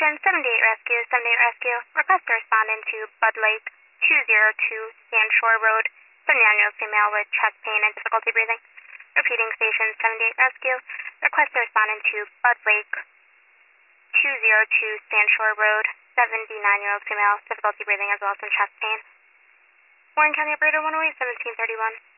Station 78 Rescue, 78 Rescue. Request to respond into Bud Lake, 202 Sandshore Road, 79-year-old female with chest pain and difficulty breathing. Repeating, Station 78 Rescue. Request to respond into Bud Lake, 202 Sandshore Road, 79-year-old female, difficulty breathing as well as some chest pain. Warren County Operator 108, 1731.